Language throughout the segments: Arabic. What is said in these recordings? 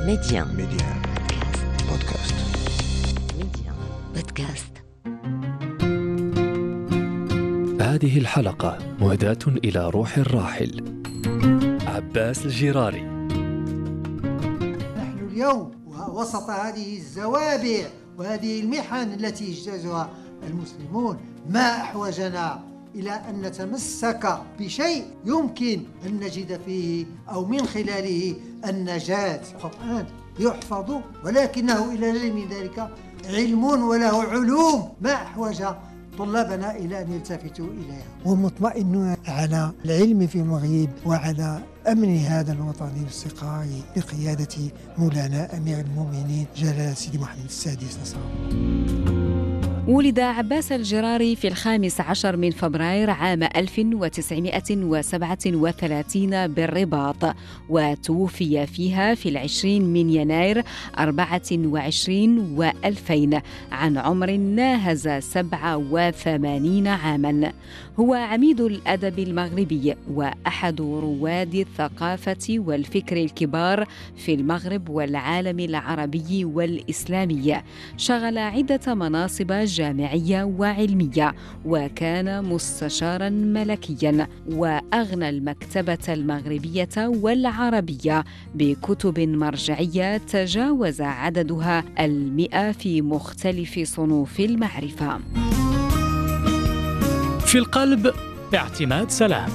Média. Podcast. Média. Podcast. هذه الحلقة مهداة إلى روح الراحل عباس الجراري. نحن اليوم وسط هذه الزوابع وهذه المحن التي اجتازها المسلمون، ما أحوجنا إلى أن نتمسك بشيء يمكن أن نجد فيه أو من خلاله النجاة. القرآن يحفظ ولكنه إلى العلم من ذلك علم وله علوم، ما أحوج طلابنا إلى أن يلتفتوا إليها. ومطمئن على العلم في المغيب وعلى أمن هذا الوطن واستقراره بقيادة مولانا أمير المؤمنين جلالة سيدي محمد السادس نصر الله. ولد عباس الجراري في 15 من فبراير عام 1937 بالرباط، وتوفي فيها في 20 من يناير 24 و2000 عن عمر ناهز 87 عاما. هو عميد الأدب المغربي وأحد رواد الثقافة والفكر الكبار في المغرب والعالم العربي والإسلامي. شغل عدة مناصب جامعية وعلمية، وكان مستشاراً ملكياً، وأغنى المكتبة المغربية والعربية بكتب مرجعية تجاوز عددها 100 في مختلف صنوف المعرفة. في القلب اعتماد سلام.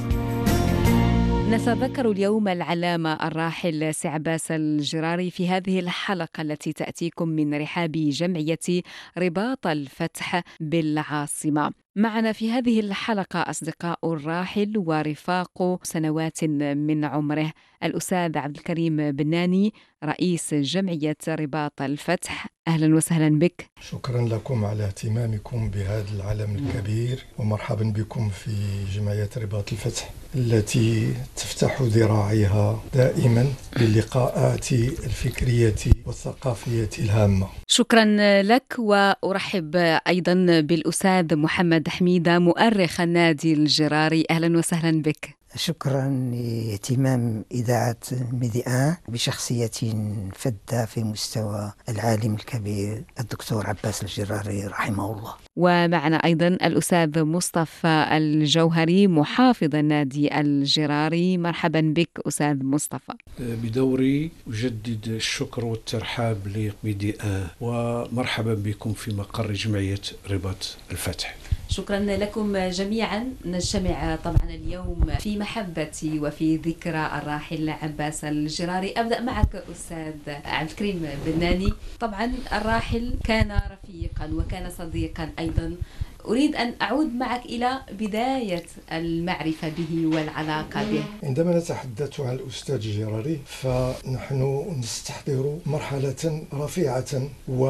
نتذكر اليوم العلامة الراحل سي عباس الجراري في هذه الحلقة التي تأتيكم من رحاب جمعية رباط الفتح بالعاصمة. معنا في هذه الحلقة أصدقاء الراحل ورفاق سنوات من عمره، الأستاذ عبد الكريم بناني رئيس جمعية رباط الفتح. أهلا وسهلا بك. شكرا لكم على اهتمامكم بهذا العلم الكبير، ومرحبا بكم في جمعية رباط الفتح التي تفتح ذراعيها دائما للقاءات الفكرية والثقافية الهامة. شكرا لك، وأرحب أيضا بالأستاذ محمد حميدة مؤرخ النادي الجراري. أهلا وسهلا بك. شكرا لاهتمام إذاعة ميديا بشخصية فذة في مستوى العالم الكبير الدكتور عباس الجراري رحمه الله. ومعنا أيضا الأستاذ مصطفى الجوهري محافظ النادي الجراري. مرحبا بك أستاذ مصطفى. بدوري أجدد الشكر والترحاب لميديا، ومرحبا بكم في مقر جمعية رباط الفتح. شكرا لكم جميعا. نجتمع طبعا اليوم في محبة وفي ذكرى الراحل عباس الجراري. أبدأ معك أستاذ عبد الكريم بناني. طبعا الراحل كان رفيقا وكان صديقا أيضا. أريد أن أعود معك إلى بداية المعرفة به والعلاقة به. عندما نتحدث عن الأستاذ الجراري فنحن نستحضر مرحلة رفيعة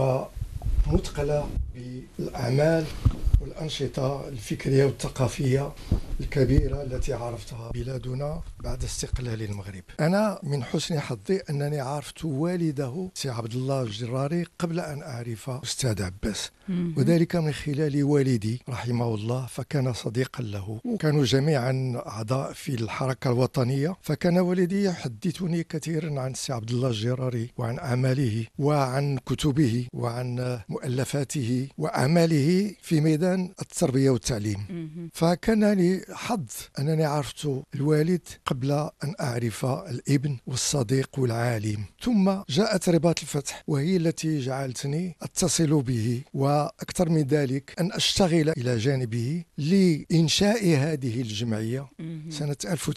ومثقلة بالأعمال والأنشطة الفكرية والثقافية الكبيرة التي عرفتها بلادنا بعد استقلال المغرب. أنا من حسن حظي أنني عرفت والده سي عبد الله الجراري قبل أن أعرف أستاذ عباس، وذلك من خلال والدي رحمه الله، فكان صديقا له، وكانوا جميعا أعضاء في الحركة الوطنية. فكان والدي يحدثني كثيرا عن سي عبد الله الجراري وعن أعماله وعن كتبه وعن مؤلفاته وأعماله في ميدان التربية والتعليم. فكان لي حظ أنني عرفت الوالد قبل أن أعرف الابن والصديق والعالم. ثم جاءت رباط الفتح وهي التي جعلتني أتصل به، وأكثر من ذلك أن أشتغل إلى جانبه لإنشاء هذه الجمعية سنة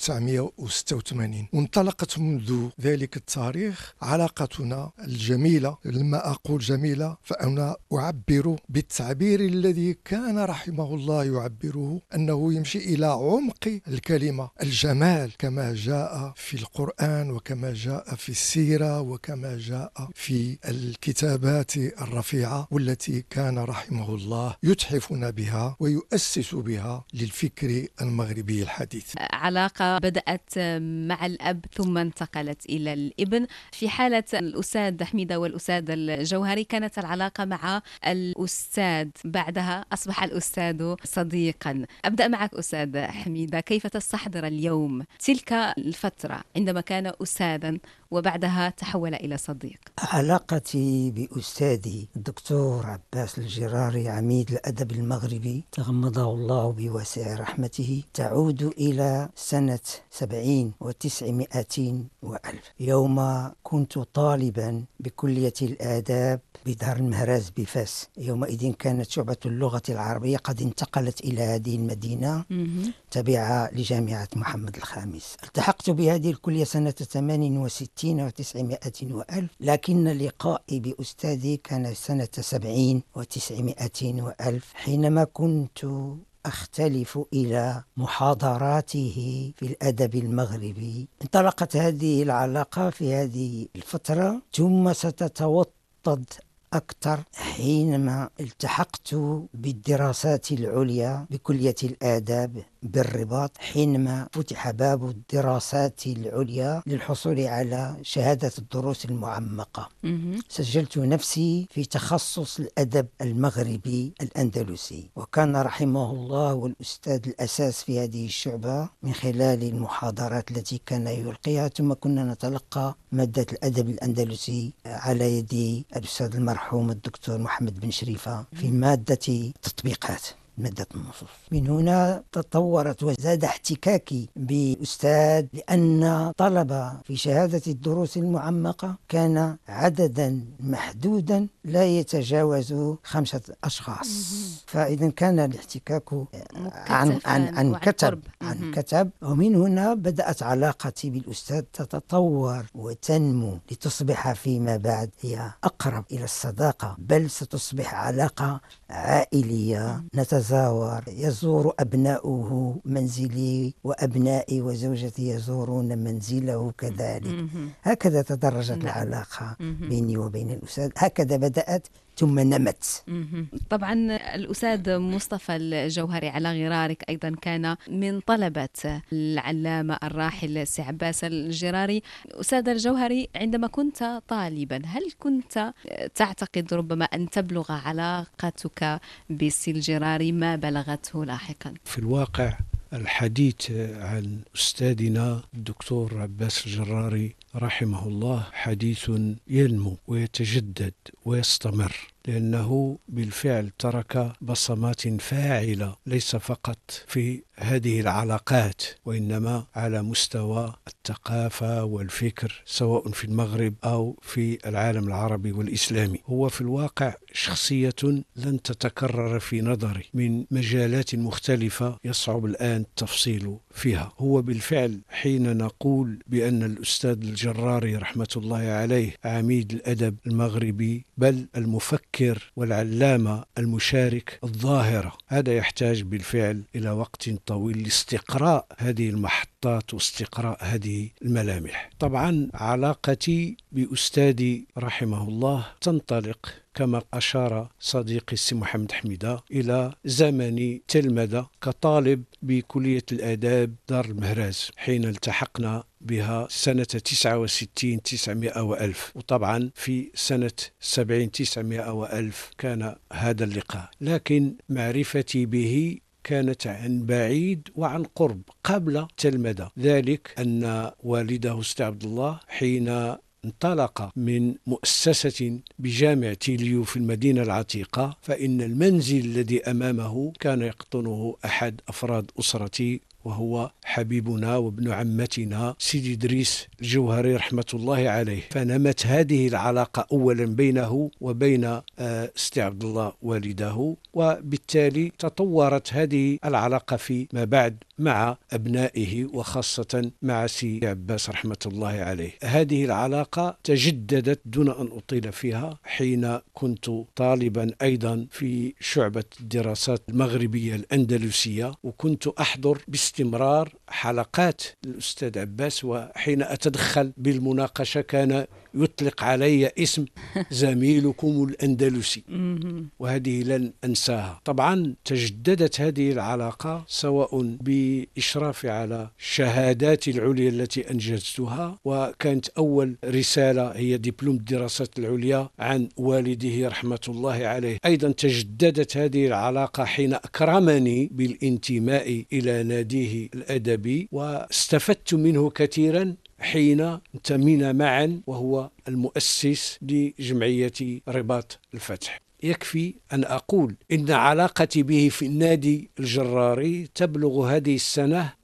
1986. وانطلقت منذ ذلك التاريخ علاقتنا الجميلة. لما أقول جميلة فأنا أعبر بالتعبير الذي كان رحمه الله يعبره، أنه يمشي إلى عمق الكلمة، الجمال كما جاء في القرآن وكما جاء في السيرة وكما جاء في الكتابات الرفيعة، والتي كان رحمه الله يتحفنا بها ويؤسس بها للفكر المغربي الحديث. علاقة بدأت مع الأب ثم انتقلت إلى الابن. في حالة الأستاذ حميدة والأستاذ الجوهري كانت العلاقة مع الأستاذ، بعدها أصبح أصبح الأستاذ صديقا. أبدأ معك أستاذ حميدة، كيف تستحضر اليوم تلك الفترة عندما كان أستاذا وبعدها تحول إلى صديق؟ علاقتي بأستاذي الدكتور عباس الجراري عميد الأدب المغربي تغمده الله بواسع رحمته تعود إلى سنة 70 و900 وألف، يوم كنت طالبا بكلية الآداب بدار المهراز بفاس. يومئذ كانت شعبة اللغة العربية قد انتقلت إلى هذه المدينة تابعة لجامعة محمد الخامس. التحقت بهذه الكلية سنة 68 و900 وألف، لكن لقائي بأستاذي كان سنة 70 و900 وألف، حينما كنت أختلف إلى محاضراته في الأدب المغربي. انطلقت هذه العلاقة في هذه الفترة، ثم ستتوطد أكثر حينما التحقت بالدراسات العليا بكلية الآداب بالرباط، حينما فتح باب الدراسات العليا للحصول على شهادة الدروس المعمقة. سجلت نفسي في تخصص الأدب المغربي الأندلسي، وكان رحمه الله هو الأستاذ الأساس في هذه الشعبة من خلال المحاضرات التي كان يلقيها. ثم كنا نتلقى مادة الأدب الأندلسي على يد الأستاذ المرحوم الدكتور محمد بن شريفة في مادة تطبيقات مادة النصوص. من هنا تطورت وزاد احتكاكي بأستاذ، لأن طلب في شهادة الدروس المعمقة كان عددا محدودا لا يتجاوز 5 أشخاص، فإذا كان الاحتكاك عن كتب. ومن هنا بدأت علاقتي بالأستاذ تتطور وتنمو لتصبح فيما بعد هي أقرب إلى الصداقة، بل ستصبح علاقة عائلية. نتزاور، يزور أبناؤه منزلي وأبنائي وزوجتي يزورون منزله كذلك. هكذا تدرجت العلاقة بيني وبين الأستاذ، هكذا بدأت ثم نمت. طبعا الأستاذ مصطفى الجوهري على غرارك أيضا كان من طلبة العلامة الراحل سي عباس الجراري. أستاذ الجوهري، عندما كنت طالبا هل كنت تعتقد ربما أن تبلغ علاقتك بسي الجراري ما بلغته لاحقا؟ في الواقع الحديث عن أستاذنا الدكتور عباس الجراري رحمه الله حديث ينمو ويتجدد ويستمر، لأنه بالفعل ترك بصمات فاعلة ليس فقط في هذه العلاقات، وإنما على مستوى الثقافة والفكر سواء في المغرب أو في العالم العربي والإسلامي. هو في الواقع شخصية لن تتكرر في نظري من مجالات مختلفة يصعب الآن التفصيل فيها. هو بالفعل حين نقول بأن الأستاذ الجراري رحمة الله عليه عميد الأدب المغربي بل المفكر والعلامة المشارك الظاهرة، هذا يحتاج بالفعل إلى وقت طويل لاستقراء هذه المحطات واستقراء هذه الملامح. طبعا علاقتي بأستاذي رحمه الله تنطلق كما أشار صديقي السي محمد حميدة إلى زمن تلمذة كطالب بكلية الآداب دار المهراز، حين التحقنا بها سنة 69 900 وألف، وطبعا في سنة 70 900 وألف كان هذا اللقاء، لكن معرفتي به كانت عن بعيد وعن قرب قبل تلمذة. ذلك أن والده أستاذ عبد الله حين انطلق من مؤسسة بجامع تيليو في المدينة العتيقة، فإن المنزل الذي أمامه كان يقطنه أحد أفراد أسرتي، وهو حبيبنا وابن عمتنا سيدي إدريس الجوهري رحمة الله عليه. فنمت هذه العلاقة أولا بينه وبين أستاذ عبد الله والده، وبالتالي تطورت هذه العلاقة فيما بعد مع أبنائه وخاصة مع سي عباس رحمة الله عليه. هذه العلاقة تجددت دون أن أطيل فيها حين كنت طالبا أيضا في شعبة الدراسات المغربية الأندلسية، وكنت أحضر باستمرار حلقات الأستاذ عباس، وحين أتدخل بالمناقشة كان يطلق علي اسم زميلكم الأندلسي، وهذه لن أنساها. طبعا تجددت هذه العلاقة سواء بإشراف على الشهادات العليا التي أنجزتها، وكانت أول رسالة هي دبلوم الدراسات العليا عن والده رحمة الله عليه. أيضا تجددت هذه العلاقة حين أكرمني بالانتماء إلى ناديه الأدبي، واستفدت منه كثيرا حين انتمينا معا، وهو المؤسس لجمعية رباط الفتح. يكفي أن أقول إن علاقتي به في النادي الجراري تبلغ هذه السنة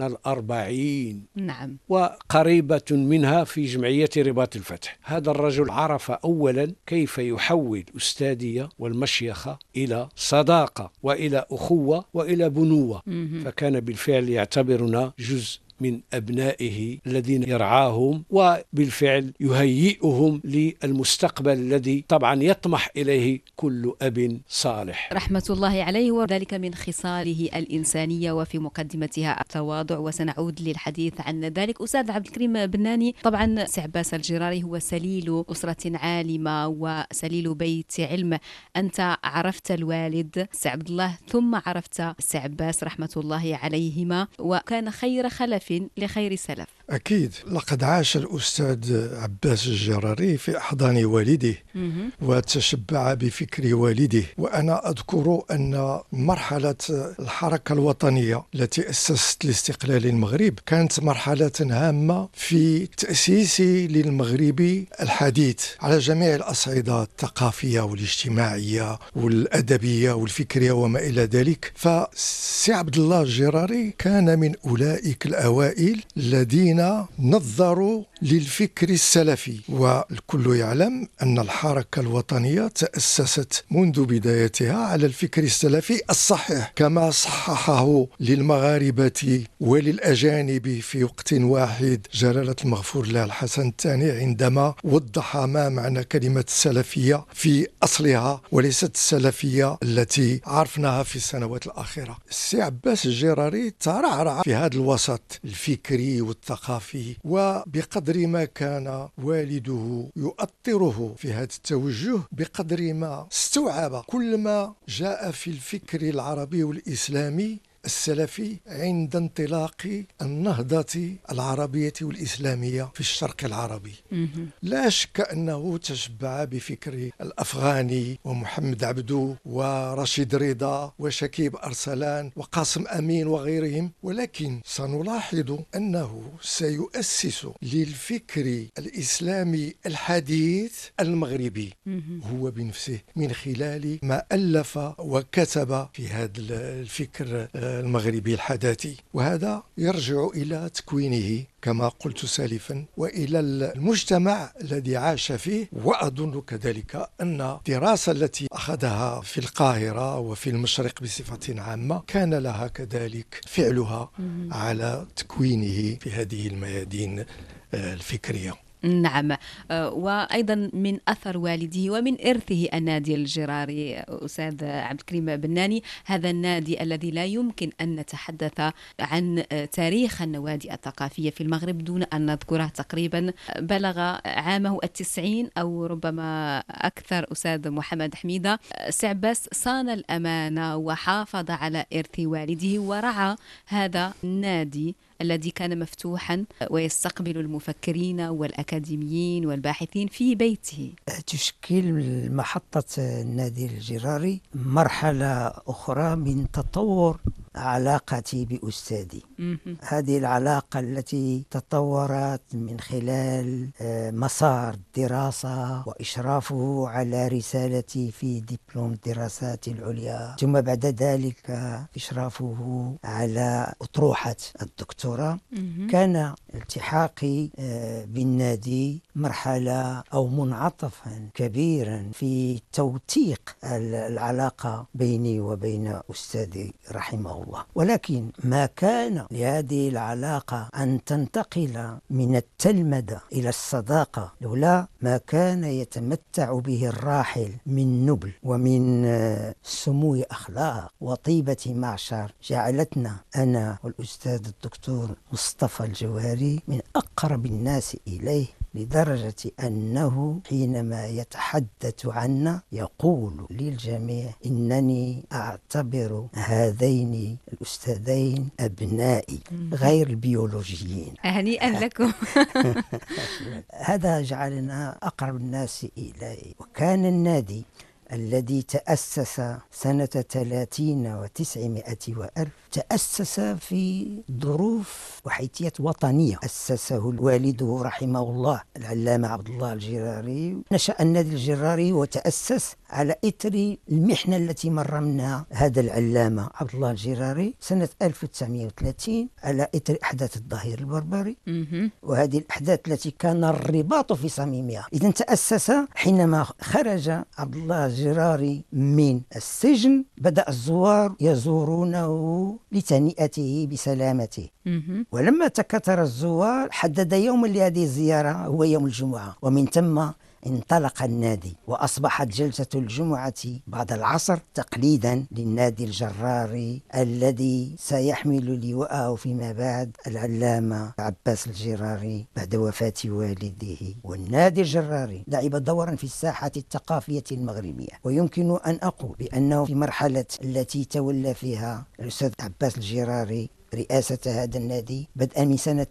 40. نعم. وقريبة منها في جمعية رباط الفتح. هذا الرجل عرف أولا كيف يحول الأستاذية والمشيخة إلى صداقة وإلى أخوة وإلى بنوة، فكان بالفعل يعتبرنا جزء من أبنائه الذين يرعاهم، وبالفعل يهيئهم للمستقبل الذي طبعا يطمح إليه كل أب صالح رحمة الله عليه، وذلك من خصاله الإنسانية وفي مقدمتها التواضع، وسنعود للحديث عن ذلك. أستاذ عبد الكريم بناني، طبعا سي عباس الجراري هو سليل أسرة عالمة وسليل بيت علم. أنت عرفت الوالد سي عبد الله ثم عرفت سي عباس رحمة الله عليهما، وكان خير خلف لخير سلف. أكيد لقد عاش الأستاذ عباس الجراري في أحضان والده وتشبع بفكر والده. وأنا أذكر أن مرحلة الحركة الوطنية التي أسست لاستقلال المغرب كانت مرحلة هامة في تأسيس للمغرب الحديث على جميع الأصعدة الثقافية والاجتماعية والأدبية والفكرية وما إلى ذلك. فسي عبد الله الجراري كان من أولئك الأوائل الذين نظروا للفكر السلفي، والكل يعلم أن الحركة الوطنية تأسست منذ بدايتها على الفكر السلفي الصحيح كما صححه للمغاربة وللأجانب في وقت واحد جلالة المغفور له الحسن الثاني، عندما وضح ما معنى كلمة السلفية في أصلها وليست السلفية التي عرفناها في السنوات الأخيرة. السي عباس الجراري ترعرع في هذا الوسط الفكري والثقافي، وبقدر ما كان والده يؤطره في هذا التوجه بقدر ما استوعب كل ما جاء في الفكر العربي والإسلامي السلفي عند انطلاق النهضة العربية والإسلامية في الشرق العربي. لا شك أنه تشبع بفكر الأفغاني ومحمد عبدو ورشيد رضا وشكيب أرسلان وقاسم أمين وغيرهم، ولكن سنلاحظ أنه سيؤسس للفكر الإسلامي الحديث المغربي هو بنفسه من خلال ما ألف وكتب في هذا الفكر المغربي الحداثي، وهذا يرجع إلى تكوينه كما قلت سالفا وإلى المجتمع الذي عاش فيه. وأظن كذلك أن الدراسة التي أخذها في القاهرة وفي المشرق بصفة عامة كان لها كذلك فعلها على تكوينه في هذه الميادين الفكرية. نعم، وأيضا من أثر والده ومن إرثه النادي الجراري. أستاذ عبد الكريم بناني، هذا النادي الذي لا يمكن أن نتحدث عن تاريخ النوادي الثقافية في المغرب دون أن نذكره. تقريبا بلغ عامه 90 أو ربما أكثر. أستاذ محمد حميدة، سي عباس صان الأمانة وحافظ على إرث والده ورعى هذا النادي الذي كان مفتوحا ويستقبل المفكرين والأكاديميين والباحثين في بيته. تشكيل محطة النادي الجراري مرحلة أخرى من تطور علاقتي بأستاذي. هذه العلاقة التي تطورت من خلال مسار الدراسة وإشرافه على رسالتي في دبلوم الدراسات العليا، ثم بعد ذلك إشرافه على أطروحة الدكتوراه. كان التحاقي بالنادي مرحلة أو منعطفا كبيرا في توثيق العلاقة بيني وبين أستاذي رحمه الله. ولكن ما كان لهذه العلاقة أن تنتقل من التلمذة إلى الصداقة لولا ما كان يتمتع به الراحل من نبل ومن سمو أخلاق وطيبة معشر، جعلتنا أنا والأستاذ الدكتور مصطفى الجواري من أقرب الناس إليه لدرجة أنه حينما يتحدث عنا يقول للجميع إنني أعتبر هذين الأستاذين أبنائي غير البيولوجيين. هنيئا لكم. هذا جعلنا أقرب الناس إليه. وكان النادي الذي تأسس سنة 30 و900 وألف تأسس في ظروف وحيثيات وطنية. أسسه والده رحمه الله العلامة عبد الله الجراري. نشأ النادي الجراري وتأسس على إثر المحنة التي مر منها هذا العلامة عبد الله الجراري سنة 1930 على إثر أحداث الظهير البربري، وهذه الأحداث التي كان الرباط في صميمها. إذن تأسس حينما خرج عبد الله الجراري من السجن، بدأ الزوار يزورونه لتهنئته بسلامته. ولما تكاثر الزوار حدد يوما لهذه الزيارة هو يوم الجمعة، ومن ثم انطلق النادي وأصبحت جلسة الجمعة بعد العصر تقليدا للنادي الجراري الذي سيحمل لواءه فيما بعد العلامة عباس الجراري بعد وفاة والده. والنادي الجراري لعب دورا في الساحة الثقافية المغربية، ويمكن أن أقول بأنه في مرحلة التي تولى فيها الأستاذ عباس الجراري رئاسة هذا النادي بدءا من سنة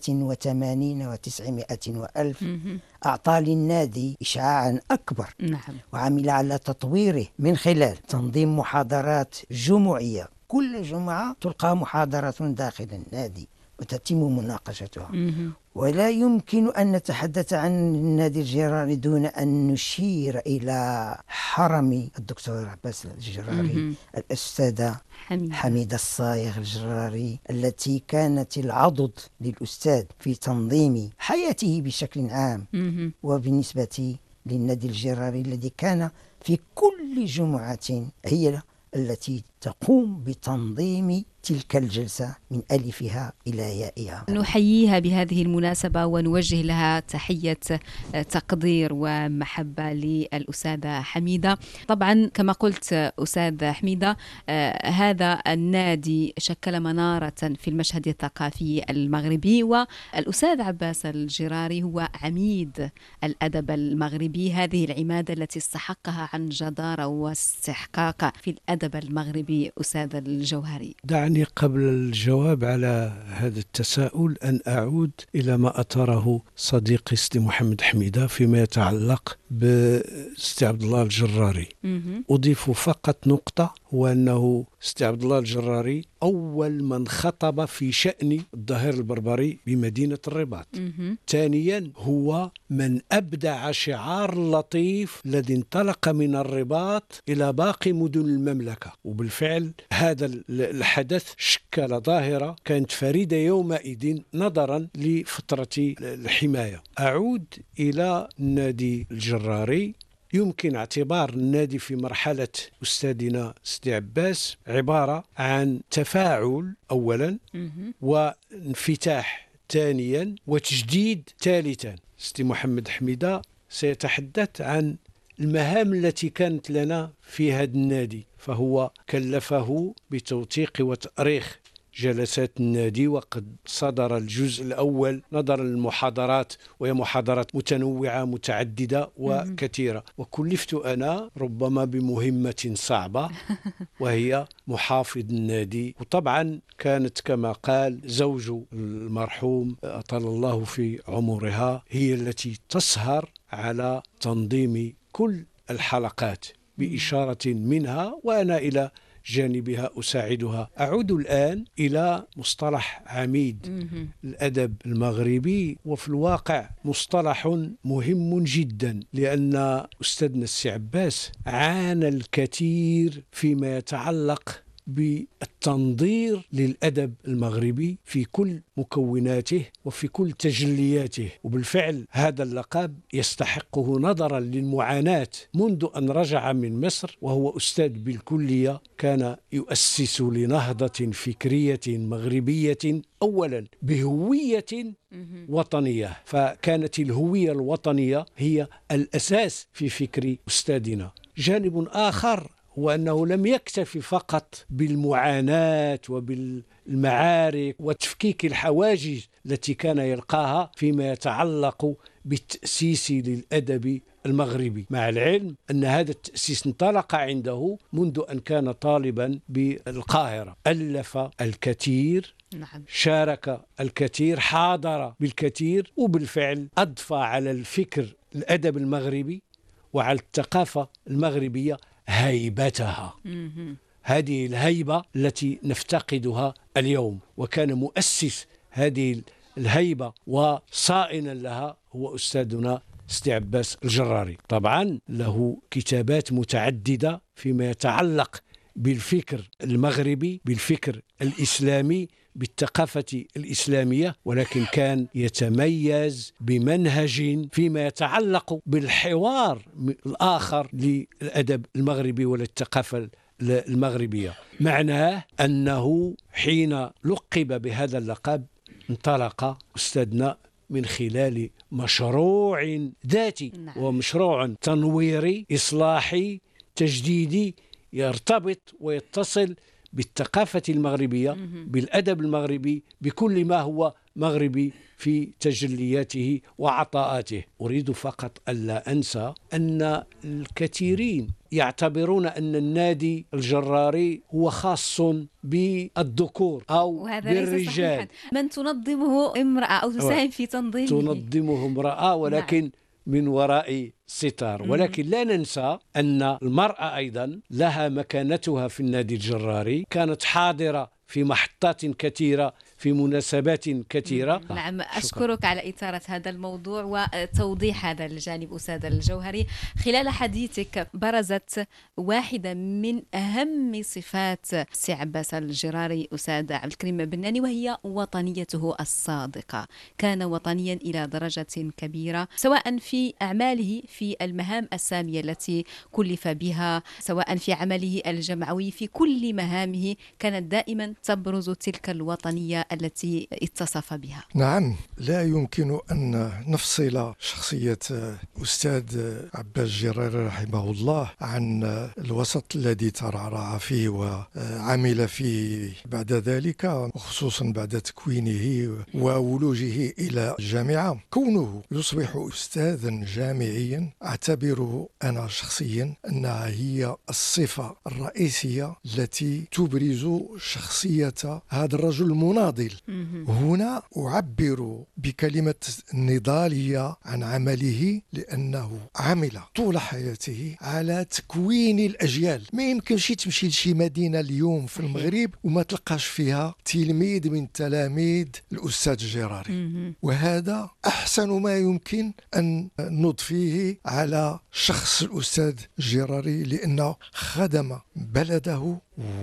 83 و900 وألف أعطى للنادي إشعاعا أكبر. وعمل على تطويره من خلال تنظيم محاضرات جمعية. كل جمعة تلقى محاضرة داخل النادي وتتم مناقشتها. ولا يمكن أن نتحدث عن النادي الجراري دون أن نشير إلى حرم الدكتور عباس الجراري الأستاذة حميدة الصايغ الجراري، التي كانت العضد للأستاذ في تنظيم حياته بشكل عام، وبالنسبة للنادي الجراري الذي كان في كل جمعة هي التي تقوم بتنظيم تلك الجلسة من ألفها إلى يائها. نحييها بهذه المناسبة ونوجه لها تحية تقدير ومحبة للأستاذة حميدة. طبعا كما قلت أستاذ حميدة، هذا النادي شكل منارة في المشهد الثقافي المغربي، والأستاذ عباس الجراري هو عميد الأدب المغربي، هذه العمادة التي استحقها عن جدارة واستحقاق في الأدب المغربي. أستاذ الجوهري، دعني قبل الجواب على هذا التساؤل أن أعود إلى ما أثره صديقي سيدي محمد حميدة فيما يتعلق بسيدي عبد الله الجراري. أضيف فقط نقطة، وأنه سيدي عبد الله الجراري أول من خطب في شأن الظهير البربري بمدينة الرباط. ثانيا هو من أبدع شعار لطيف الذي انطلق من الرباط إلى باقي مدن المملكة. وبالفعل هذا الحدث شكل ظاهرة كانت فريدة يومئذ نظرا لفترة الحماية. أعود إلى النادي الجراري. يمكن اعتبار النادي في مرحلة أستاذنا سيدي عباس عبارة عن تفاعل أولا، وانفتاح ثانيا، وتجديد ثالثا. سيدي محمد حميدة سيتحدث عن المهام التي كانت لنا في هذا النادي، فهو كلفه بتوثيق وتأريخ جلسات النادي، وقد صدر الجزء الأول نظرا للمحاضرات، وهي محاضرات متنوعة متعددة وكثيرة. وكلفت أنا ربما بمهمة صعبة، وهي محافظ النادي. وطبعا كانت كما قال زوج المرحوم أطال الله في عمرها هي التي تسهر على تنظيم كل الحلقات بإشارة منها، وأنا إلى جانبها أساعدها. أعود الآن إلى مصطلح عميد الأدب المغربي، وفي الواقع مصطلح مهم جدا، لأن أستاذنا السي عباس عانى الكثير فيما يتعلق بالتنظير للأدب المغربي في كل مكوناته وفي كل تجلياته. وبالفعل هذا اللقب يستحقه نظرا للمعاناة منذ أن رجع من مصر، وهو أستاذ بالكلية، كان يؤسس لنهضة فكرية مغربية أولا بهوية وطنية، فكانت الهوية الوطنية هي الأساس في فكر أستاذنا. جانب آخر هو أنه لم يكتفي فقط بالمعاناة وبالمعارك وتفكيك الحواجز التي كان يلقاها فيما يتعلق بالتأسيس للأدب المغربي، مع العلم أن هذا التأسيس انطلق عنده منذ أن كان طالبا بالقاهرة. ألف الكثير، نعم. شارك الكثير، حاضر بالكثير، وبالفعل أضفى على الفكر الأدب المغربي وعلى الثقافة المغربية هيبتها. هذه الهيبة التي نفتقدها اليوم، وكان مؤسس هذه الهيبة وصائنا لها هو أستاذنا سيدي عباس الجراري. طبعا له كتابات متعددة فيما يتعلق بالفكر المغربي، بالفكر الإسلامي، بالثقافة الإسلامية، ولكن كان يتميز بمنهج فيما يتعلق بالحوار الآخر للأدب المغربي وللثقافة المغربية. معناه أنه حين لقب بهذا اللقب انطلق أستاذنا من خلال مشروع ذاتي، ومشروع تنويري إصلاحي تجديدي يرتبط ويتصل بالثقافة المغربية، بالأدب المغربي، بكل ما هو مغربي في تجلياته وعطاءاته. أريد فقط ألا أنسى أن الكثيرين يعتبرون أن النادي الجراري هو خاص بالذكور أو بالرجال. من تنظمه امرأة أو تساهم في تنظيمه تنظمه امرأة، ولكن من وراء ستار. ولكن لا ننسى أن المرأة أيضا لها مكانتها في النادي الجراري، كانت حاضرة في محطات كثيرة، في مناسبات كثيرة. نعم، أشكرك على إثارة هذا الموضوع وتوضيح هذا الجانب أستاذ الجوهري. خلال حديثك برزت واحدة من أهم صفات سي عباس الجراري أستاذ عبد الكريم بناني، وهي وطنيته الصادقة. كان وطنيا إلى درجة كبيرة، سواء في أعماله في المهام السامية التي كلف بها، سواء في عمله الجمعوي، في كل مهامه كانت دائما تبرز تلك الوطنية التي اتصف بها. نعم، لا يمكن أن نفصل شخصية أستاذ عباس الجراري رحمه الله عن الوسط الذي ترعرع فيه وعمل فيه بعد ذلك، وخصوصا بعد تكوينه وولوجه إلى الجامعة. كونه يصبح أستاذا جامعيا أعتبره أنا شخصيا أنها هي الصفة الرئيسية التي تبرز شخصية هذا الرجل المناضل. هنا أعبر بكلمة نضالية عن عمله، لأنه عمل طول حياته على تكوين الأجيال. ما يمكنش تمشي لشي مدينة اليوم في المغرب وما تلقاش فيها تلميذ من تلاميذ الأستاذ الجراري، وهذا أحسن ما يمكن أن نضفيه على شخص الأستاذ الجراري، لأنه خدم بلده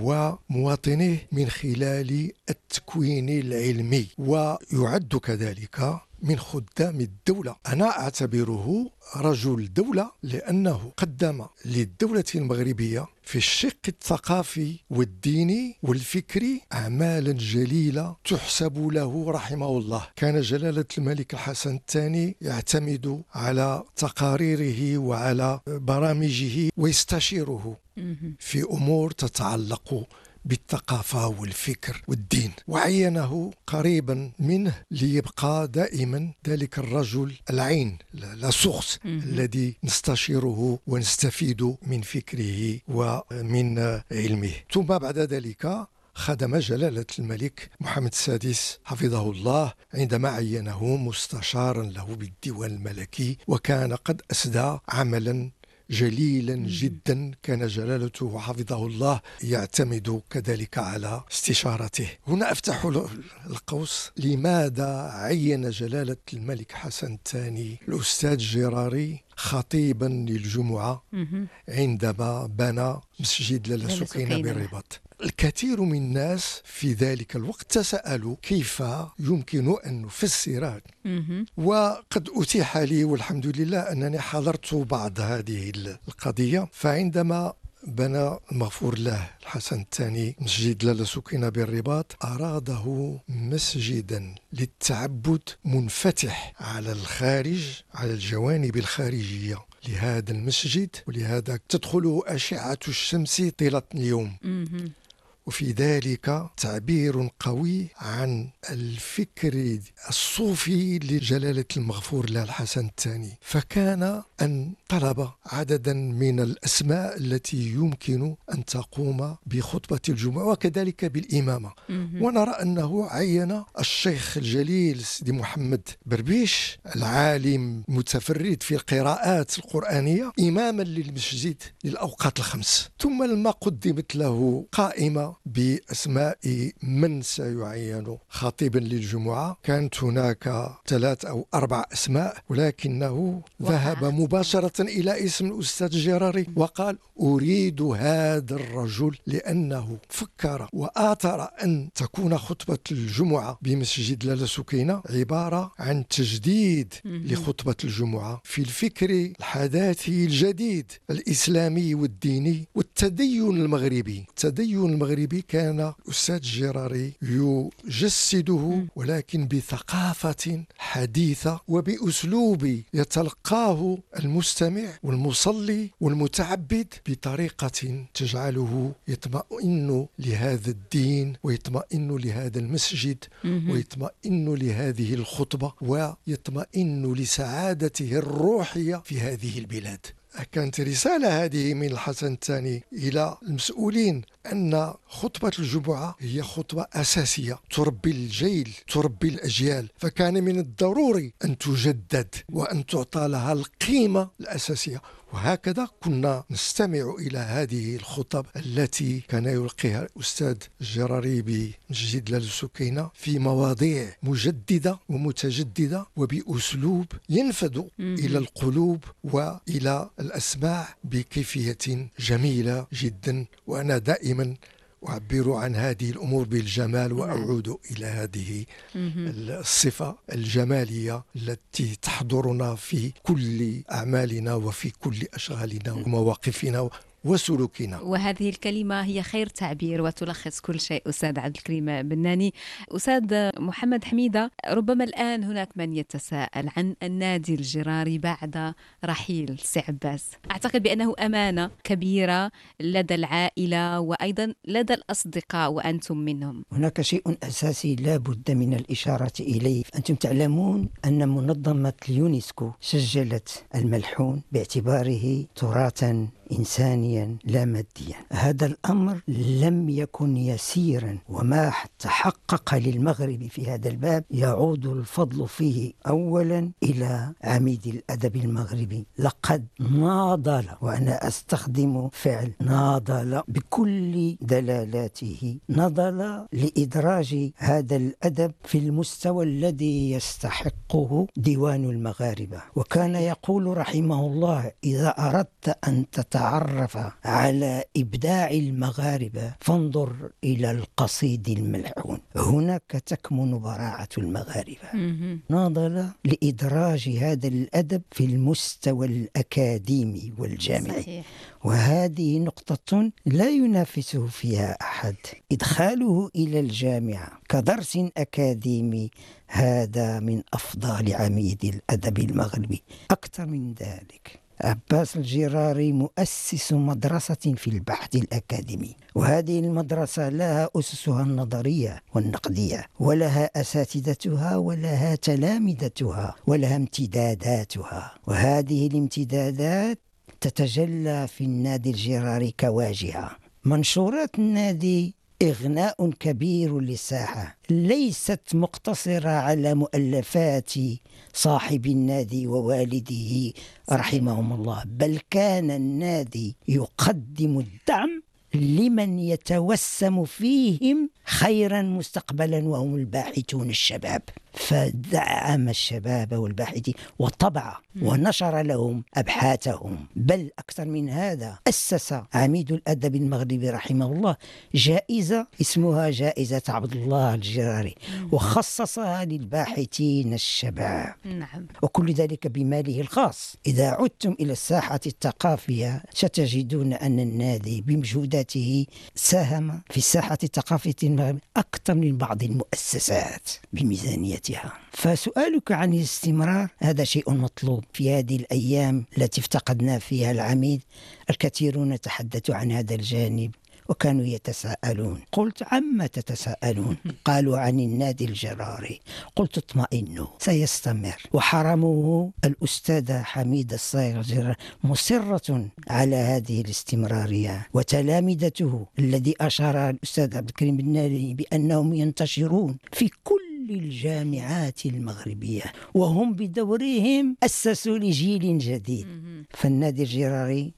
ومواطنيه من خلال التكوين العلمي، ويعد كذلك من خدام الدولة. أنا أعتبره رجل دولة لأنه قدم للدولة المغربية في الشق الثقافي والديني والفكري أعمالا جليلة تحسب له رحمه الله. كان جلالة الملك الحسن الثاني يعتمد على تقاريره وعلى برامجه ويستشيره في أمور تتعلق بالثقافة والفكر والدين، وعينه قريبا منه ليبقى دائما ذلك الرجل العين لا سخط الذي نستشيره ونستفيد من فكره ومن علمه. ثم بعد ذلك خدم جلالة الملك محمد السادس حفظه الله عندما عينه مستشارا له بالديوان الملكي، وكان قد أسدى عملا جليلا جدا. كان جلالته حفظه الله يعتمد كذلك على استشارته. هنا أفتح القوس: لماذا عين جلالة الملك حسن الثاني الأستاذ الجراري خطيبا للجمعة عندما بنى مسجد لاله سكينة بالرباط؟ الكثير من الناس في ذلك الوقت تساءلوا كيف يمكن أن نفسر، وقد أتيح لي والحمد لله أنني حضرت بعض هذه القضية. فعندما بنى المغفور له الحسن الثاني مسجد لاله سكينة بالرباط، أراده مسجدا للتعبد منفتح على الخارج، على الجوانب الخارجية لهذا المسجد، ولهذا تدخله أشعة الشمس طيلة اليوم. وفي ذلك تعبير قوي عن الفكر الصوفي لجلالة المغفور له الحسن الثاني، فكان أن طلب عددا من الأسماء التي يمكن أن تقوم بخطبة الجمعة وكذلك بالإمامة. ونرى أنه عين الشيخ الجليل سيدي محمد بربيش العالم متفرد في القراءات القرآنية إماما للمسجد للأوقات الخمس. ثم لما قدمت له قائمة بأسماء من سيعين خطيبا للجمعة، كانت هناك 3 أو 4 أسماء، ولكنه ذهب مباشرة إلى اسم الأستاذ الجراري وقال أريد هذا الرجل، لأنه فكر وآثر أن تكون خطبة الجمعة بمسجد لالا سكينة عبارة عن تجديد لخطبة الجمعة في الفكر الحداثي الجديد الإسلامي والديني والتدين المغربي. التدين المغربي كان الأستاذ الجراري يجسده، ولكن بثقافة حديثة وبأسلوب يتلقاه المستمع والمصلي والمتعبد بطريقة تجعله يطمئن لهذا الدين ويطمئن لهذا المسجد ويطمئن لهذه الخطبة ويطمئن لسعادته الروحية في هذه البلاد. كانت رسالة هذه من الحسن الثاني إلى المسؤولين أن خطبة الجمعة هي خطبة أساسية تربي الجيل، تربي الأجيال، فكان من الضروري أن تجدد وأن تعطى لها القيمة الأساسية. وهكذا كنا نستمع إلى هذه الخطب التي كان يلقيها الأستاذ الجراري بمسجد لالا سكينة في مواضيع مجددة ومتجددة وبأسلوب ينفذ إلى القلوب وإلى الأسماع بكيفية جميلة جدا. وأنا دائما أعبر عن هذه الأمور بالجمال وأعود إلى هذه الصفة الجمالية التي تحضرنا في كل أعمالنا وفي كل أشغالنا ومواقفنا وسلوكنا. وهذه الكلمة هي خير تعبير وتلخص كل شيء. أستاذ عبد الكريم بناني، أستاذ محمد حميدة، ربما الآن هناك من يتساءل عن النادي الجراري بعد رحيل سي عباس. أعتقد بأنه أمانة كبيرة لدى العائلة وأيضا لدى الأصدقاء وأنتم منهم. هناك شيء أساسي لا بد من الإشارة إليه. أنتم تعلمون أن منظمة اليونسكو سجلت الملحون باعتباره تراثا إنسانيا لا ماديا. هذا الأمر لم يكن يسيرا، وما تحقق للمغرب في هذا الباب يعود الفضل فيه أولا إلى عميد الأدب المغربي. لقد ناضل، وأنا أستخدم فعل ناضل بكل دلالاته، ناضل لإدراج هذا الأدب في المستوى الذي يستحقه ديوان المغاربة. وكان يقول رحمه الله: إذا أردت أن تتعرف على إبداع المغاربة فانظر إلى القصيد الملحون، هناك تكمن براعة المغاربة. ناضل لإدراج هذا الأدب في المستوى الأكاديمي والجامعي. صحيح. وهذه نقطة لا ينافسه فيها أحد. إدخاله إلى الجامعة كدرس أكاديمي هذا من أفضل عميد الأدب المغربي. أكثر من ذلك، عباس الجراري مؤسس مدرسة في البحث الأكاديمي، وهذه المدرسة لها أسسها النظرية والنقدية، ولها أساتذتها ولها تلامذتها ولها امتداداتها. وهذه الامتدادات تتجلى في النادي الجراري كواجهة. منشورات النادي إغناء كبير للساحة، ليست مقتصرة على مؤلفات صاحب النادي ووالده رحمهم الله، بل كان النادي يقدم الدعم لمن يتوسم فيهم خيرا مستقبلا، وهم الباحثون الشباب. فدعم الشباب والباحثين وطبع ونشر لهم أبحاثهم. بل أكثر من هذا، أسس عميد الأدب المغربي رحمه الله جائزة اسمها جائزة عبد الله الجراري، وخصصها للباحثين الشباب. نعم. وكل ذلك بماله الخاص. إذا عدتم إلى الساحة الثقافية ستجدون أن النادي بمجهوداته ساهم في الساحة الثقافية المغربية أكثر من بعض المؤسسات بميزانية. فسؤالك عن الاستمرار هذا شيء مطلوب في هذه الأيام التي افتقدنا فيها العميد. الكثيرون تحدثوا عن هذا الجانب، وكانوا يتساءلون. قلت: عما تتساءلون؟ قالوا: عن النادي الجراري. قلت: اطمئنوا سيستمر. وحرمه الأستاذة حميدة الصايغ الجراري مصرة على هذه الاستمرارية، وتلامذته الذي أشار الأستاذ عبد الكريم بناني بأنهم ينتشرون في كل الجامعات المغربية، وهم بدورهم أسسوا لجيل جديد. فالنادي الجراري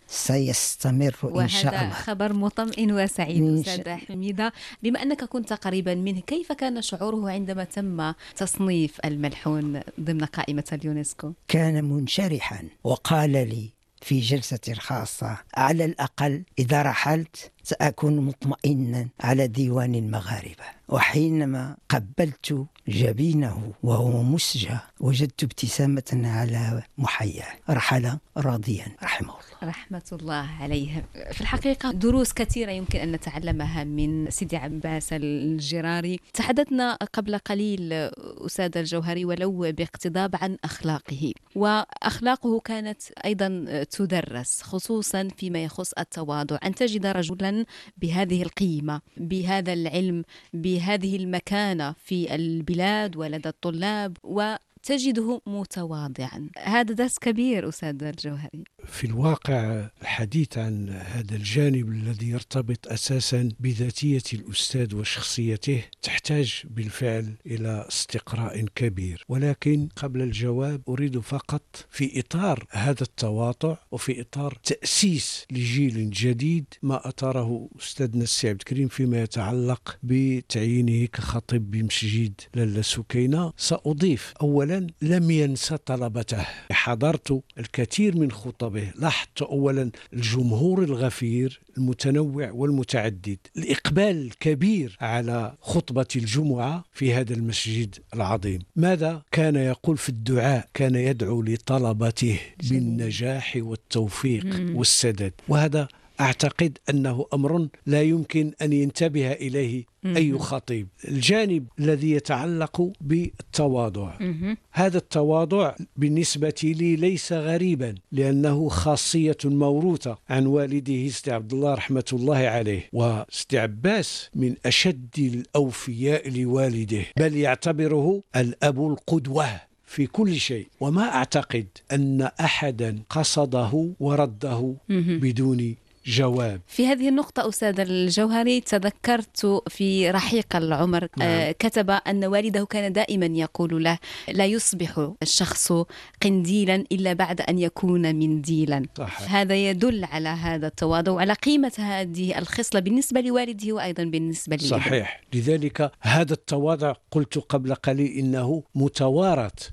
سيستمر إن شاء الله. وهذا خبر مطمئن وسعيد. أستاذة حميدة، بما أنك كنت قريبا منه، كيف كان شعوره عندما تم تصنيف الملحون ضمن قائمة اليونسكو؟ كان منشرحا وقال لي في جلسة خاصة: على الأقل إذا رحلت سأكون مطمئنا على ديوان المغاربة. وحينما قبلت جبينه وهو مسجى وجدت ابتسامة على محياه. رحل راضيا رحمه الله. رحمة الله عليه. في الحقيقة دروس كثيرة يمكن أن نتعلمها من سيدي عباس الجراري. تحدثنا قبل قليل أستاذ الجوهري ولو باقتضاب عن أخلاقه، وأخلاقه كانت أيضا تدرس خصوصا فيما يخص التواضع. أن تجد رجلا بهذه القيمة، بهذا العلم، بهذه المكانة في البلاد ولدى الطلاب، وتجده متواضعا، هذا درس كبير أستاذ الجوهري. في الواقع الحديث عن هذا الجانب الذي يرتبط أساسا بذاتية الأستاذ وشخصيته تحتاج بالفعل إلى استقراء كبير، ولكن قبل الجواب أريد فقط في إطار هذا التواطؤ وفي إطار تأسيس لجيل جديد ما أثاره أستاذنا السي عبد الكريم فيما يتعلق بتعيينه كخطيب بمسجد لاله سكينة، سأضيف أولا لم ينسى طلبته. حضرت الكثير من خطبه، لاحظت أولا الجمهور الغفير المتنوع والمتعدد، الإقبال الكبير على خطبة الجمعة في هذا المسجد العظيم. ماذا كان يقول في الدعاء؟ كان يدعو لطلبته بالنجاح والتوفيق والسداد، وهذا أعتقد أنه أمر لا يمكن أن ينتبه إليه أي خطيب. الجانب الذي يتعلق بالتواضع، هذا التواضع بالنسبة لي ليس غريبا، لأنه خاصية موروثة عن والده سيدي عبد الله رحمة الله عليه. وسيدي عباس من أشد الأوفياء لوالده، بل يعتبره الأب القدوة في كل شيء، وما أعتقد أن أحدا قصده ورده بدون جواب. في هذه النقطة أستاذ الجوهري تذكرت في رحيق العمر كتب أن والده كان دائما يقول له: لا يصبح الشخص قنديلا إلا بعد أن يكون منديلا. هذا يدل على هذا التواضع وعلى قيمة هذه الخصلة بالنسبة لوالده وأيضا بالنسبة لي. صحيح. لذلك هذا التواضع قلت قبل قليل إنه متوارث،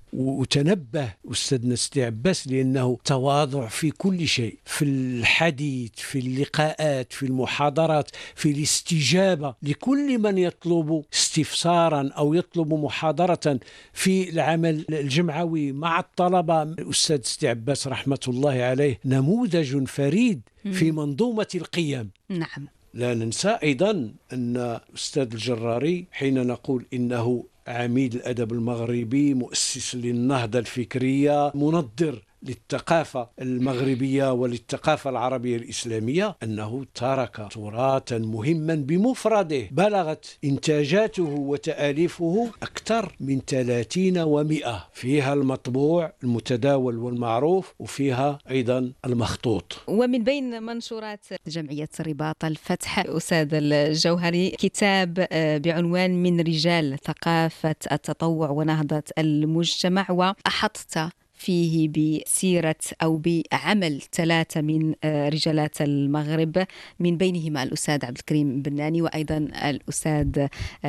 وتنبه أستاذنا سيدي عباس لأنه تواضع في كل شيء، في الحديث، في اللقاءات، في المحاضرات، في الاستجابة لكل من يطلب استفسارا أو يطلب محاضرة في العمل الجمعوي مع الطلبة. الأستاذ سيدي عباس رحمة الله عليه نموذج فريد في منظومة القيم. نعم. لا ننسى أيضا أن أستاذ الجراري حين نقول إنه عميد الأدب المغربي، مؤسس للنهضة الفكرية، منظر للثقافة المغربية وللثقافة العربية الإسلامية، أنه ترك تراثا مهما بمفرده بلغت إنتاجاته وتآليفه أكثر من 30 و100، فيها المطبوع المتداول والمعروف وفيها أيضا المخطوط. ومن بين منشورات جمعية رباط الفتح أستاذ الجوهري كتاب بعنوان من رجال ثقافة التطوع ونهضة المجتمع، وأحطت فيه بسيرة أو بعمل 3 من رجالات المغرب، من بينهما الأستاذ عبد الكريم بناني وأيضا الأستاذ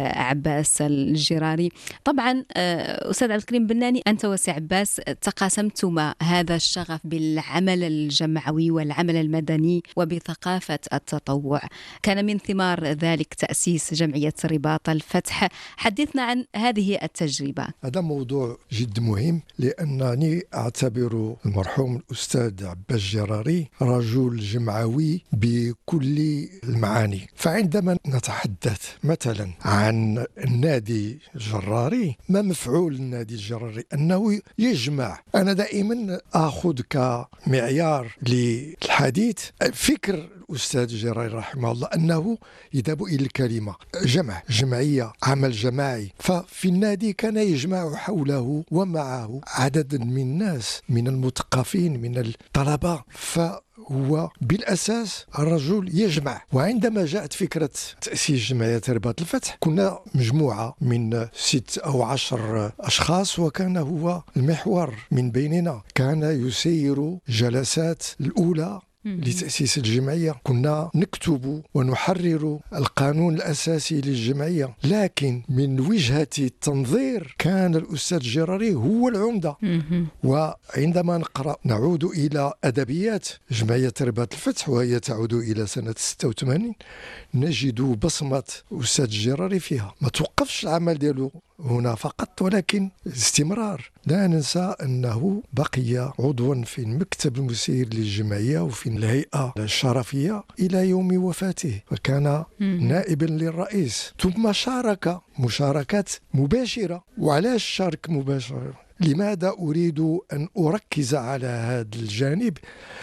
عباس الجراري. طبعا أستاذ عبد الكريم بناني، أنت وسي عباس تقاسمتما هذا الشغف بالعمل الجمعوي والعمل المدني وبثقافة التطوع، كان من ثمار ذلك تأسيس جمعية رباط الفتح. حدثنا عن هذه التجربة. هذا موضوع جد مهم، لأنني الجراري أعتبر المرحوم الأستاذ عباس الجراري رجل جمعوي بكل المعاني. فعندما نتحدث مثلا عن النادي الجراري، ما مفعول النادي الجراري؟ أنه يجمع. أنا دائما أخذ كمعيار للحديث فكر الأستاذ الجراري رحمه الله، أنه يذهب إلى الكلمة جمع، جمعية، عمل جماعي. ففي النادي كان يجمع حوله ومعه عدد من الناس، من المثقفين، من الطلبة. هو بالأساس الرجل يجمع. وعندما جاءت فكرة تأسيس جمعية رباط الفتح، كنا مجموعة من 6 أو 10 أشخاص، وكان هو المحور من بيننا. كان يسير جلسات الأولى لتأسيس الجمعية، كنا نكتب ونحرر القانون الأساسي للجمعية، لكن من وجهة التنظير كان الأستاذ الجراري هو العمدة. وعندما نقرأ نعود إلى أدبيات جمعية رباط الفتح، وهي تعود إلى سنة 86، نجد بصمة الأستاذ الجراري فيها. ما توقفش العمل ديالو هنا فقط، ولكن استمرار. لا ننسى أنه بقي عضوا في المكتب المسير للجمعية وفي الهيئة الشرفية إلى يوم وفاته، وكان نائبا للرئيس. ثم شارك مشاركات مباشرة. وعلاش شارك مباشرة؟ لماذا أريد أن أركز على هذا الجانب؟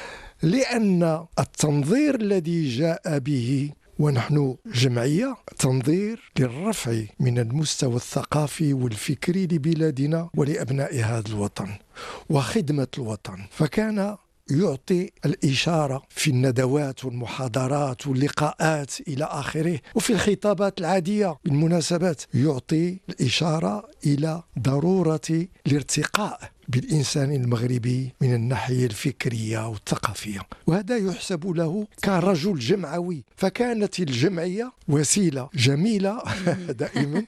لأن التنظير الذي جاء به، ونحن جمعية تنظير للرفع من المستوى الثقافي والفكري لبلادنا ولأبناء هذا الوطن وخدمة الوطن، فكان يعطي الإشارة في الندوات والمحاضرات واللقاءات إلى آخره، وفي الخطابات العادية بالمناسبات يعطي الإشارة إلى ضرورة الارتقاء بالإنسان المغربي من الناحية الفكرية والثقافية، وهذا يحسب له كرجل جمعوي. فكانت الجمعية وسيلة جميلة دائما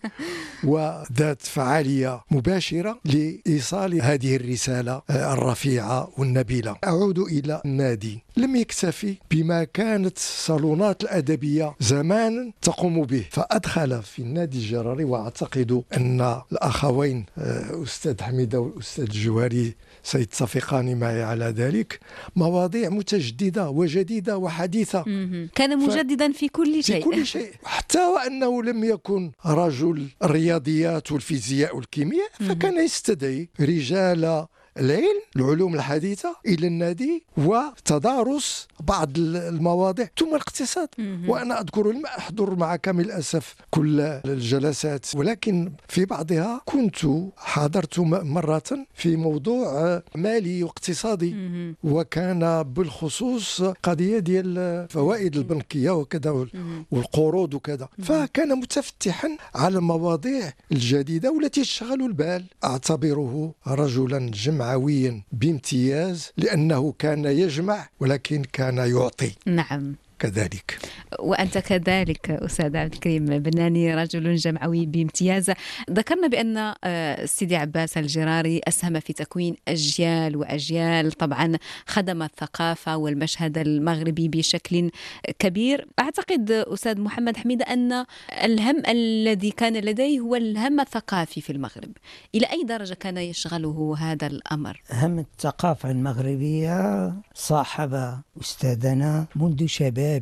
وذات فعالية مباشرة لإيصال هذه الرسالة الرفيعة والنبيلة. أعود إلى النادي، لم يكتفي بما كانت الصالونات الأدبية زمان تقوم به، فأدخل في النادي الجراري، وأعتقد أن الأخوين أستاذ حميدة والأستاذ الجواري سيتفقان معي على ذلك، مواضيع متجددة وجديدة وحديثة. كان مجددا في كل شيء، في كل شيء، حتى وأنه لم يكن رجل الرياضيات والفيزياء والكيمياء، فكان يستدعي رجال العلم، العلوم الحديثة إلى النادي وتدارس بعض المواضيع، ثم الاقتصاد. وأنا أذكر لم أحضر مع كامل الأسف كل الجلسات، ولكن في بعضها كنت حضرت مرة في موضوع مالي واقتصادي، وكان بالخصوص قضية ديال الفوائد البنكية وكذا والقروض وكذا. فكان متفتحا على المواضيع الجديدة والتي تشغل البال. أعتبره رجلا جمعويا بامتياز، لأنه كان يجمع ولكن كان يعطي. نعم كذلك. وأنت كذلك أستاذ عبد الكريم بناني، رجل جمعوي بامتياز. ذكرنا بأن سيدي عباس الجراري أسهم في تكوين أجيال وأجيال، طبعا خدم الثقافة والمشهد المغربي بشكل كبير. أعتقد أستاذ محمد حميدة أن الهم الذي كان لديه هو الهم الثقافي في المغرب. إلى أي درجة كان يشغله هذا الأمر؟ هم الثقافة المغربية صاحب أستاذنا منذ شبابه،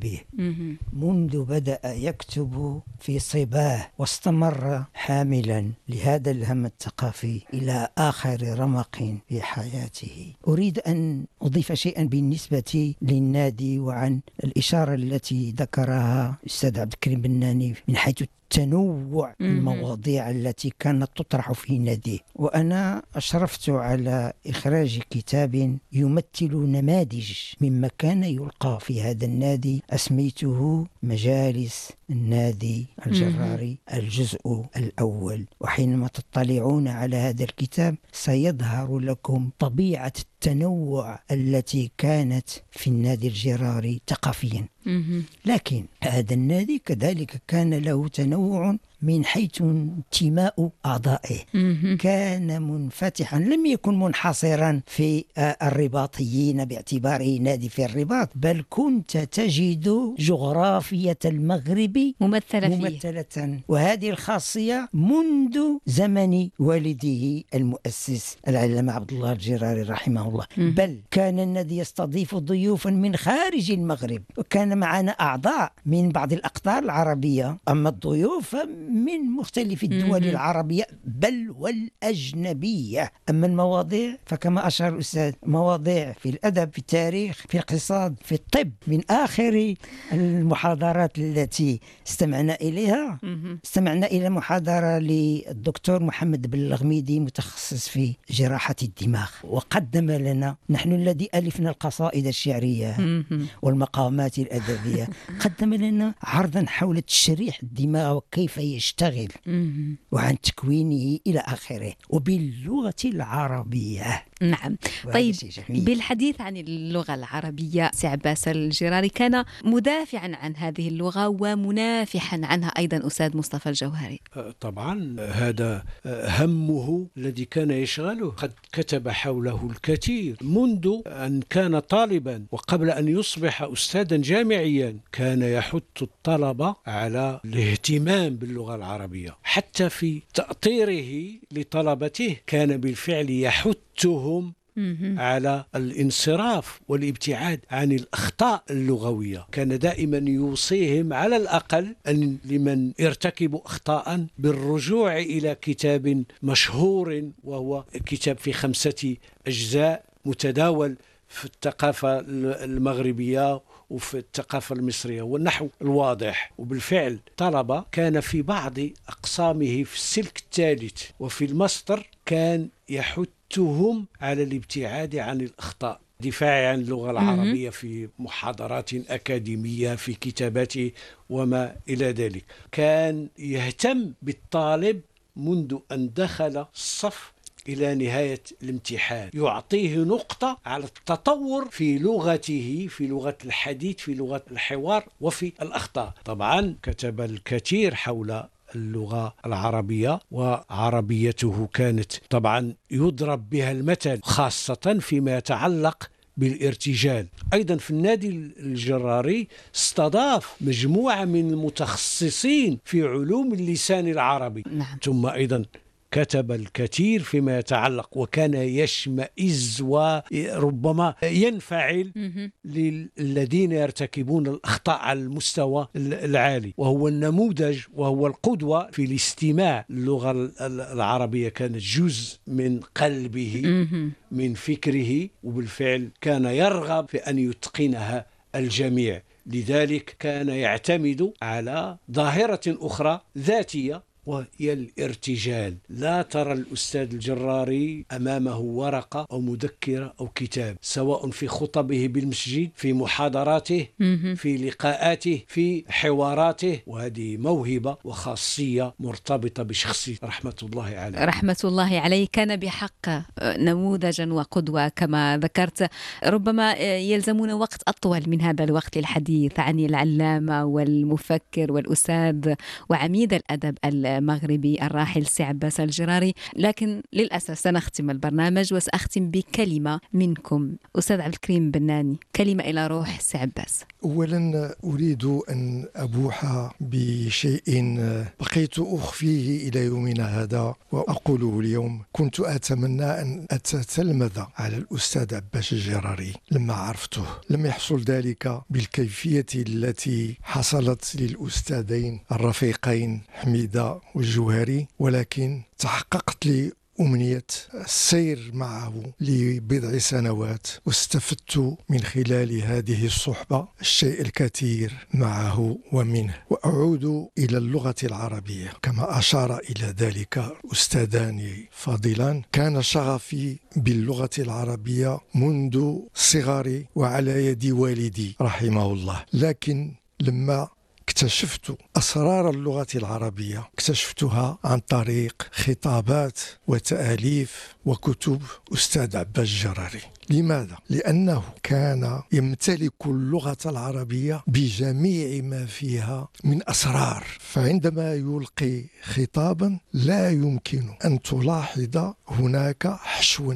منذ بدأ يكتب في صباه، واستمر حاملا لهذا الهم الثقافي إلى آخر رمق في حياته. أريد أن أضيف شيئا بالنسبة للنادي وعن الإشارة التي ذكرها الأستاذ عبد الكريم بناني من حيث تنوع المواضيع التي كانت تطرح في ناديه. وأنا أشرفت على إخراج كتاب يمثل نماذج مما كان يلقى في هذا النادي، أسميته مجالس النادي الجراري الجزء الأول. وحينما تطلعون على هذا الكتاب سيظهر لكم طبيعة التنوع التي كانت في النادي الجراري ثقافيا. لكن هذا النادي كذلك كان له تنوع من حيث انتماء أعضائه. كان منفتحا، لم يكن منحصرا في الرباطيين باعتباره نادي في الرباط، بل كنت تجد جغرافية المغرب ممثلة، وهذه الخاصية منذ زمن والده المؤسس العلامة عبد الله الجراري رحمه الله. بل كان النادي يستضيف ضيوفا من خارج المغرب، وكان معنا أعضاء من بعض الأقطار العربية، أما الضيوف من مختلف الدول العربية بل والأجنبية. أما المواضيع فكما أشار الأستاذ، مواضيع في الأدب، في التاريخ، في الاقتصاد، في الطب. من آخر المحاضرات التي استمعنا إليها، استمعنا إلى محاضرة للدكتور محمد بن الغميدي متخصص في جراحة الدماغ، وقدم لنا، نحن الذي ألفنا القصائد الشعرية والمقامات الأدبية، قدم لنا عرضا حول تشريح الدماغ وكيف يشتغل وعن تكوينه إلى آخره، وباللغة العربية. نعم. طيب، بالحديث عن اللغة العربية، سي عباس الجراري كان مدافعا عن هذه اللغة ومنافحا عنها أيضا أستاذ مصطفى الجوهري. طبعا هذا همه الذي كان يشغله، قد كتب حوله الكثير منذ أن كان طالبا، وقبل أن يصبح أستاذا جامعيا كان يحث الطلبة على الاهتمام باللغة العربية. حتى في تأطيره لطلبته كان بالفعل يحثهم على الانصراف والابتعاد عن الأخطاء اللغوية. كان دائما يوصيهم على الأقل أن لمن يرتكب أخطاء بالرجوع إلى كتاب مشهور، وهو كتاب في 5 أجزاء متداول في الثقافة المغربية وفي الثقافة المصرية، والنحو الواضح. وبالفعل طلبة كان في بعض أقسامه في السلك الثالث وفي الماستر كان يحثهم على الابتعاد عن الأخطاء، دفاع عن اللغة العربية في محاضرات أكاديمية، في كتاباته وما إلى ذلك. كان يهتم بالطالب منذ أن دخل الصف إلى نهاية الامتحان، يعطيه نقطة على التطور في لغته، في لغة الحديث، في لغة الحوار، وفي الأخطاء. طبعا كتب الكثير حول اللغة العربية، وعربيته كانت طبعا يضرب بها المثل، خاصة فيما يتعلق بالارتجال. أيضا في النادي الجراري استضاف مجموعة من المتخصصين في علوم اللسان العربي. ثم أيضا كتب الكثير فيما يتعلق، وكان يشمئز وربما ينفعل للذين يرتكبون الأخطاء على المستوى العالي، وهو النموذج وهو القدوة في الاستماع. اللغة العربية كانت جزء من قلبه، من فكره، وبالفعل كان يرغب في أن يتقنها الجميع. لذلك كان يعتمد على ظاهرة أخرى ذاتية، وهي الارتجال. لا ترى الأستاذ الجراري أمامه ورقة أو مذكرة أو كتاب، سواء في خطبه بالمسجد، في محاضراته، في لقاءاته، في حواراته، وهذه موهبة وخاصية مرتبطة بشخصية رحمة الله عليه. رحمة الله عليه كان بحق نموذجا وقدوة كما ذكرت. ربما يلزمنا وقت أطول من هذا الوقت للحديث عن العلامة والمفكر والأستاذ وعميد الأدب المغربي الراحل سي عباس الجراري، لكن للأسف سنختم البرنامج وسأختم بكلمة منكم. أستاذ عبد الكريم بناني، كلمة إلى روح سي عباس. أولا أريد أن أبوح بشيء بقيت أخفيه إلى يومنا هذا وأقوله اليوم. كنت أتمنى أن أتتلمذ على الأستاذ عباس الجراري لما عرفته. لم يحصل ذلك بالكيفية التي حصلت للأستاذين الرفيقين حميدة والجوهري، ولكن تحققت لي أمنية السير معه لبضع سنوات، واستفدت من خلال هذه الصحبة الشيء الكثير معه ومنه. وأعود إلى اللغة العربية كما أشار إلى ذلك أستاذان فاضلان. كان شغفي باللغة العربية منذ صغري وعلى يد والدي رحمه الله، لكن لما اكتشفت أسرار اللغة العربية اكتشفتها عن طريق خطابات وتأليف وكتب أستاذ عباس الجراري. لماذا؟ لأنه كان يمتلك اللغة العربية بجميع ما فيها من أسرار، فعندما يلقي خطابا لا يمكن أن تلاحظ هناك حشوا.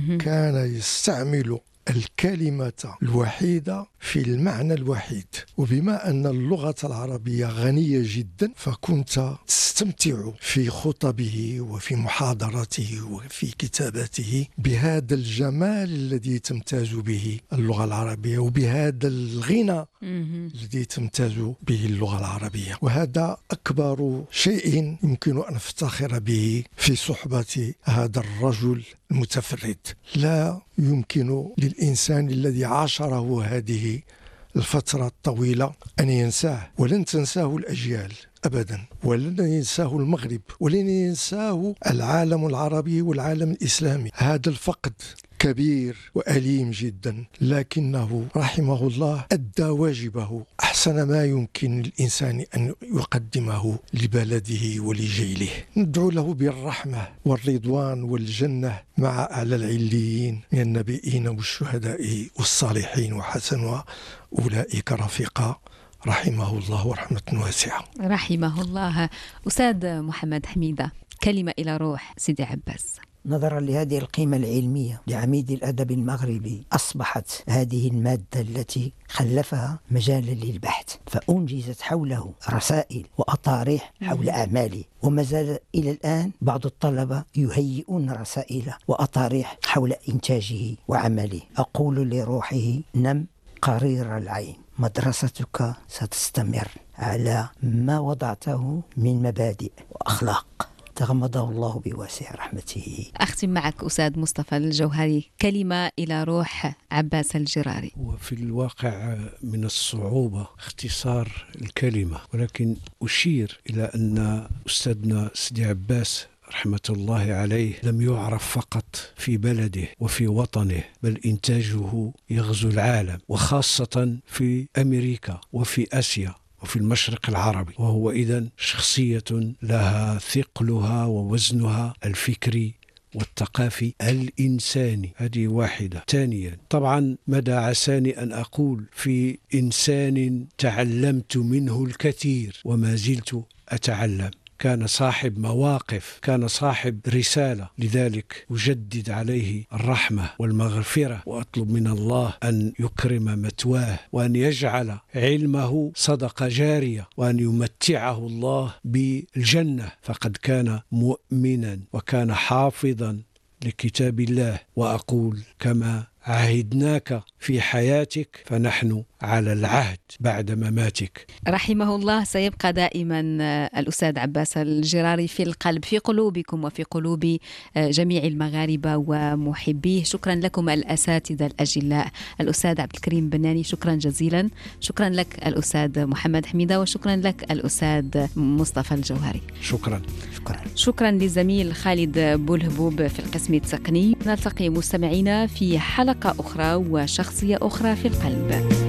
كان يستعمل الكلمة الوحيدة في المعنى الوحيد، وبما أن اللغة العربية غنية جدا فكنت تستمتع في خطبه وفي محاضرته وفي كتاباته بهذا الجمال الذي تمتاز به اللغة العربية وبهذا الغنى الذي تمتاز به اللغة العربية. وهذا أكبر شيء يمكن أن أفتخر به في صحبة هذا الرجل المتفرد. لا يمكن للإنسان الذي عاشره هذه الفترة الطويلة أن ينساه، ولن تنساه الأجيال أبدا، ولن ينساه المغرب، ولن ينساه العالم العربي والعالم الإسلامي. هذا الفقد كبير وأليم جدا، لكنه رحمه الله أدى واجبه أحسن ما يمكن للإنسان أن يقدمه لبلده ولجيله. ندعو له بالرحمة والرضوان والجنة مع أعلى العليين من النبيين والشهداء والصالحين، وحسن أولئك رفيقا، رحمه الله ورحمة واسعة. رحمه الله. أستاذ محمد حميدة، كلمة إلى روح سيدي عباس. نظرا لهذه القيمة العلمية لعميد الأدب المغربي، أصبحت هذه المادة التي خلفها مجالا للبحث، فأنجزت حوله رسائل وأطارح حول أعماله، وما زال إلى الآن بعض الطلبة يهيئون رسائل وأطارح حول إنتاجه وعمله. أقول لروحه: نم قرير العين، مدرستك ستستمر على ما وضعته من مبادئ وأخلاق، تغمده الله بواسع رحمته. أختم معك أستاذ مصطفى الجوهري، كلمة إلى روح عباس الجراري. وفي الواقع من الصعوبة اختصار الكلمة، ولكن أشير إلى أن أستاذنا سيدي عباس رحمة الله عليه لم يعرف فقط في بلده وفي وطنه، بل إنتاجه يغزو العالم، وخاصة في أمريكا وفي آسيا وفي المشرق العربي، وهو إذن شخصية لها ثقلها ووزنها الفكري والثقافي الإنساني. هذه واحدة. ثانيا، طبعا مدى عساني أن أقول في إنسان تعلمت منه الكثير وما زلت أتعلم. كان صاحب مواقف، كان صاحب رسالة، لذلك أجدد عليه الرحمة والمغفرة، وأطلب من الله أن يكرم مثواه، وأن يجعل علمه صدقة جارية، وأن يمتعه الله بالجنة، فقد كان مؤمنا وكان حافظا لكتاب الله. وأقول كما عهدناك في حياتك فنحن على العهد بعد مماتك. رحمه الله. سيبقى دائما الأستاذ عباس الجراري في القلب، في قلوبكم وفي قلوب جميع المغاربة ومحبيه. شكرا لكم الأساتذة الأجلاء، الأستاذ عبد الكريم بناني، شكرا جزيلا. شكرا لك الأستاذ محمد حميدة، وشكرا لك الأستاذ مصطفى الجوهري. شكرا. شكرا للزميل خالد بولهبوب في القسم التقني. نلتقي مستمعينا في حلقة أخرى وشخصية أخرى في القلب.